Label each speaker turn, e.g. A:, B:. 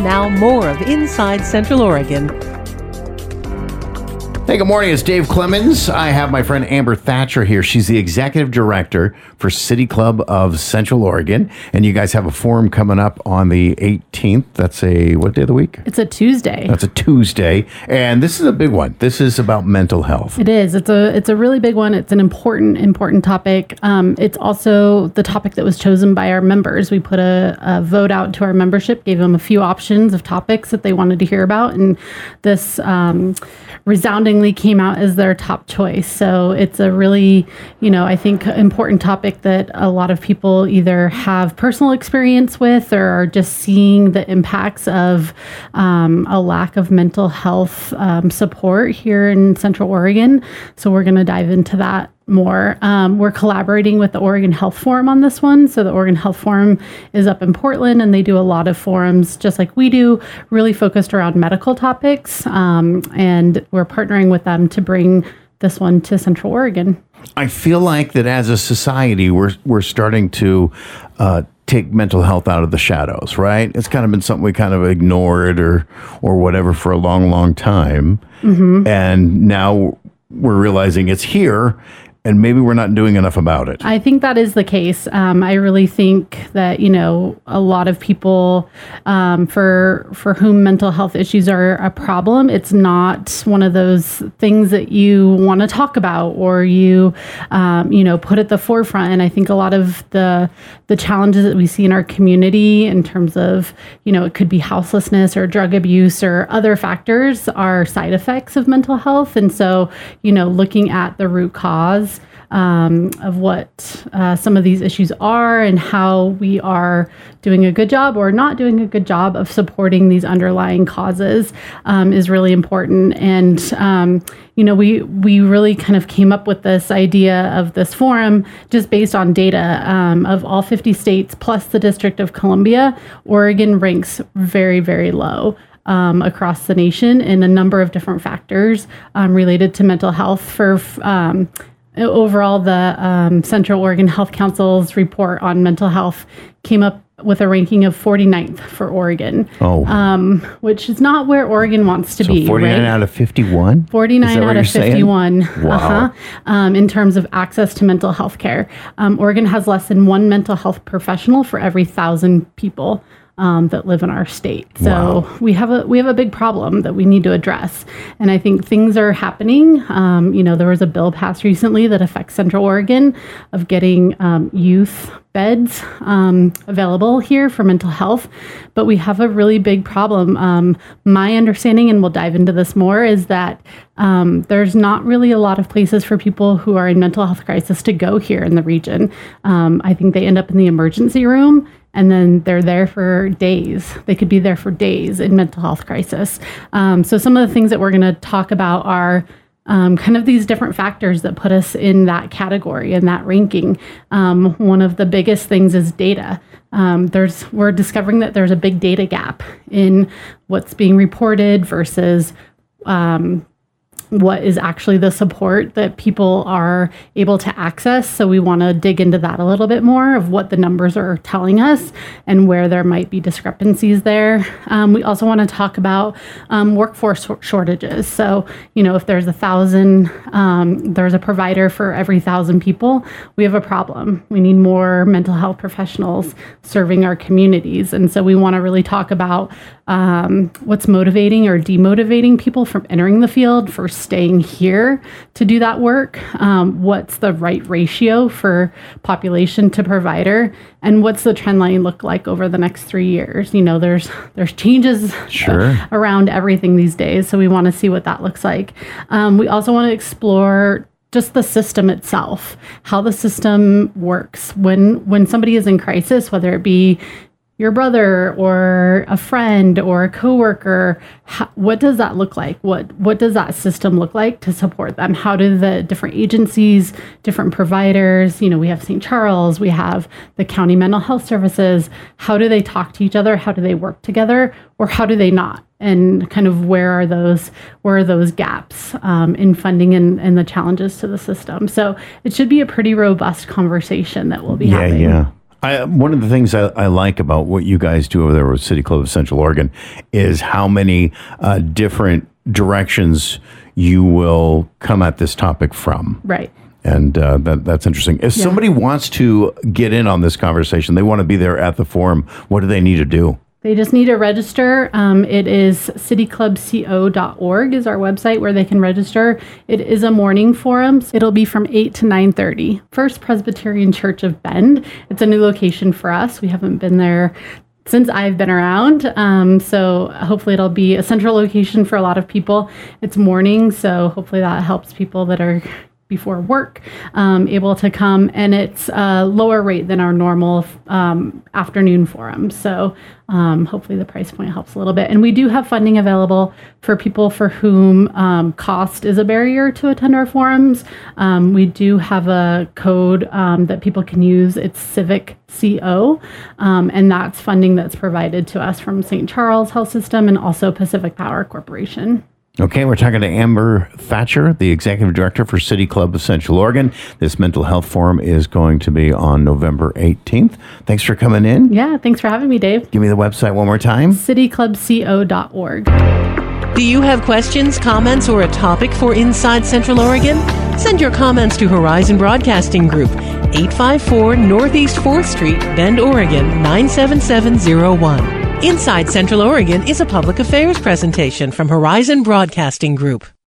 A: Now more of Inside Central Oregon.
B: Hey, good morning. It's Dave Clemens. I have my friend Amber Thatcher here. She's the executive director for City Club of Central Oregon. And you guys have a forum coming up on the 18th. That's what day of the week?
C: It's a Tuesday.
B: That's a Tuesday. And this is a big one. This is about mental health.
C: It is. It's a really big one. It's an important topic. It's also the topic that was chosen by our members. We put a vote out to our membership, gave them a few options of topics that they wanted to hear about. And this resoundingly came out as their top choice. So it's a really, I think important topic that a lot of people either have personal experience with or are just seeing the impacts of a lack of mental health support here in Central Oregon. So we're going to dive into that more. We're collaborating with the Oregon Health Forum on this one. So the Oregon Health Forum is up in Portland, and they do a lot of forums just like we do, really focused around medical topics. And we're partnering with them to bring this one to Central Oregon.
B: I feel like that as a society, we're starting to take mental health out of the shadows, right? It's kind of been something we kind of ignored or whatever for a long time. Mm-hmm. And now we're realizing it's here, and maybe we're not doing enough about it.
C: I think that is the case. I really think that, a lot of people for whom mental health issues are a problem, it's not one of those things that you want to talk about or you put at the forefront. And I think a lot of the challenges that we see in our community in terms of, it could be houselessness or drug abuse or other factors are side effects of mental health. And so, looking at the root cause of what some of these issues are and how we are doing a good job or not doing a good job of supporting these underlying causes is really important. And, we really kind of came up with this idea of this forum just based on data of all 50 states plus the District of Columbia. Oregon ranks very, very low across the nation in a number of different factors related to mental health. For overall, the Central Oregon Health Council's report on mental health came up with a ranking of 49th for Oregon, which is not where Oregon wants to be.
B: 49 out of 51?
C: 49 out of 51.
B: Wow.
C: In terms of access to mental health care. Oregon has less than one mental health professional for every 1,000 people that live in our state. So wow. we have a big problem that we need to address. And I think things are happening. There was a bill passed recently that affects Central Oregon of getting youth beds available here for mental health. But we have a really big problem. My understanding, and we'll dive into this more, is that there's not really a lot of places for people who are in mental health crisis to go here in the region. I think they end up in the emergency room, and then they're there for days. They could be there for days in mental health crisis. So some of the things that we're going to talk about are kind of these different factors that put us in that category and that ranking. One of the biggest things is data. We're discovering that there's a big data gap in what's being reported versus what is actually the support that people are able to access. So we want to dig into that a little bit more of what the numbers are telling us and where there might be discrepancies there. We also want to talk about workforce shortages. So, if there's 1,000, there's a provider for every 1,000 people, we have a problem. We need more mental health professionals serving our communities. And so we want to really talk about what's motivating or demotivating people from entering the field, for staying here to do that work, what's the right ratio for population to provider, and what's the trend line look like over the next 3 years. There's changes around everything these days, so we want to see what that looks like. We also want to explore just the system itself, how the system works when somebody is in crisis, whether it be your brother or a friend or a coworker. What does that look like? What does that system look like to support them? How do the different agencies, different providers, we have St. Charles, we have the county mental health services, how do they talk to each other? How do they work together? Or how do they not? And kind of where are those gaps in funding and the challenges to the system? So it should be a pretty robust conversation that we'll be having.
B: Yeah. One of the things I like about what you guys do over there with City Club of Central Oregon is how many different directions you will come at this topic from.
C: Right.
B: And that's interesting. If somebody wants to get in on this conversation, they want to be there at the forum, what do they need to do?
C: They just need to register. It is cityclubco.org is our website where they can register. It is a morning forum. It'll be from 8 to 9:30. First Presbyterian Church of Bend. It's a new location for us. We haven't been there since I've been around. So hopefully it'll be a central location for a lot of people. It's morning, so hopefully that helps people that are before work, able to come, and it's a lower rate than our normal afternoon forum. So hopefully the price point helps a little bit. And we do have funding available for people for whom cost is a barrier to attend our forums. We do have a code that people can use. It's Civic CO, and that's funding that's provided to us from St. Charles Health System and also Pacific Power Corporation.
B: Okay, we're talking to Amber Thatcher, the Executive Director for City Club of Central Oregon. This mental health forum is going to be on November 18th. Thanks for coming in.
C: Yeah, thanks for having me, Dave.
B: Give me the website one more time.
C: cityclubco.org.
A: Do you have questions, comments, or a topic for Inside Central Oregon? Send your comments to Horizon Broadcasting Group, 854 Northeast 4th Street, Bend, Oregon, 97701. Inside Central Oregon is a public affairs presentation from Horizon Broadcasting Group.